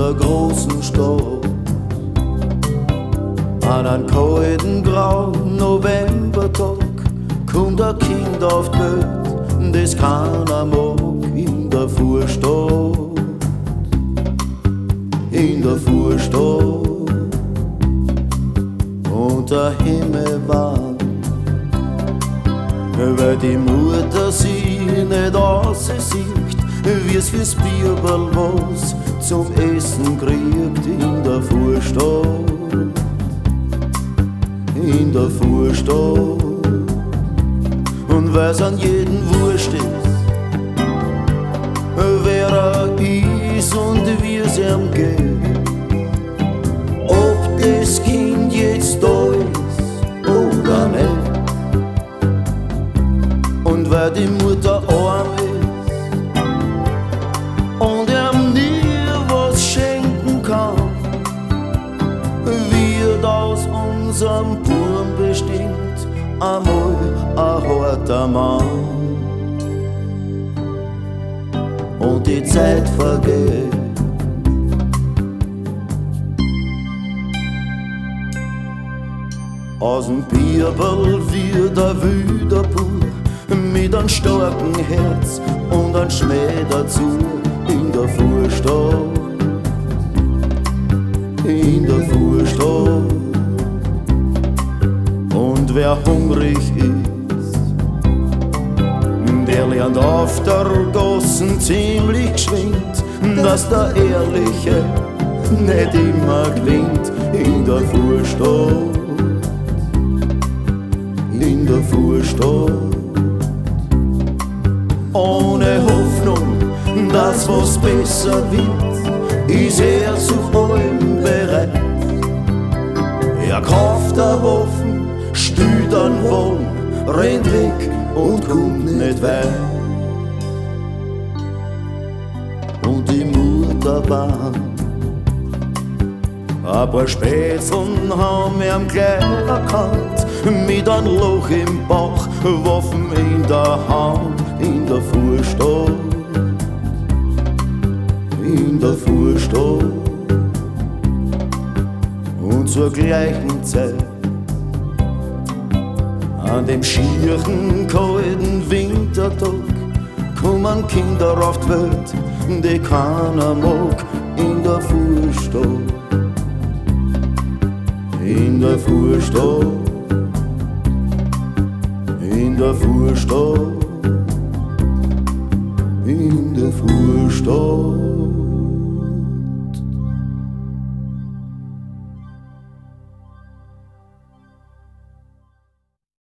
der großen Stadt. An einem kalten, grauen Novembertag kommt ein Kind auf die Welt, das keiner mag in der Vorstadt. In der Vorstadt. Und der Himmel warm, weil die Mutter sie nicht aussieht, wie's fürs Bierberl was zum Essen kriegt in der Vorstadt. In der Vorstadt. Und weil's an jeden wurscht ist, wer er ist und wie's ihm geht, ob das Kind jetzt da ist oder nicht. Und weil die Mutter arm ist und ihm nie was schenken kann, wird aus unserem Buben bestimmt einmal ein harter Mann. Und die Zeit vergeht. Aus dem Bierberl wird ein wilder Bub mit einem starken Herz und einem Schmäh dazu in der Vorstadt. In der Vorstadt. Und wer hungrig ist, der lernt auf der Gassen ziemlich geschwind, dass der Ehrliche nicht immer gewinnt in der Vorstadt. In der Vorstadt. Ohne Hoffnung, dass was besser wird, ist er zu allem bereit. Er kauft a Waffen, stüt an Wohn, rennt weg und kommt nicht weit. Und die Mutter warnt, ein paar Spätzeln haben ihn gleich erkannt, mit einem Loch im Bauch, Waffen in der Hand, in der Vorstadt. In der Vorstadt. Und zur gleichen Zeit, an dem schieren, kalten Wintertag, kommen Kinder auf die Welt, die keiner mag, in der Vorstadt. In der Vorstadt. In der Vorstadt.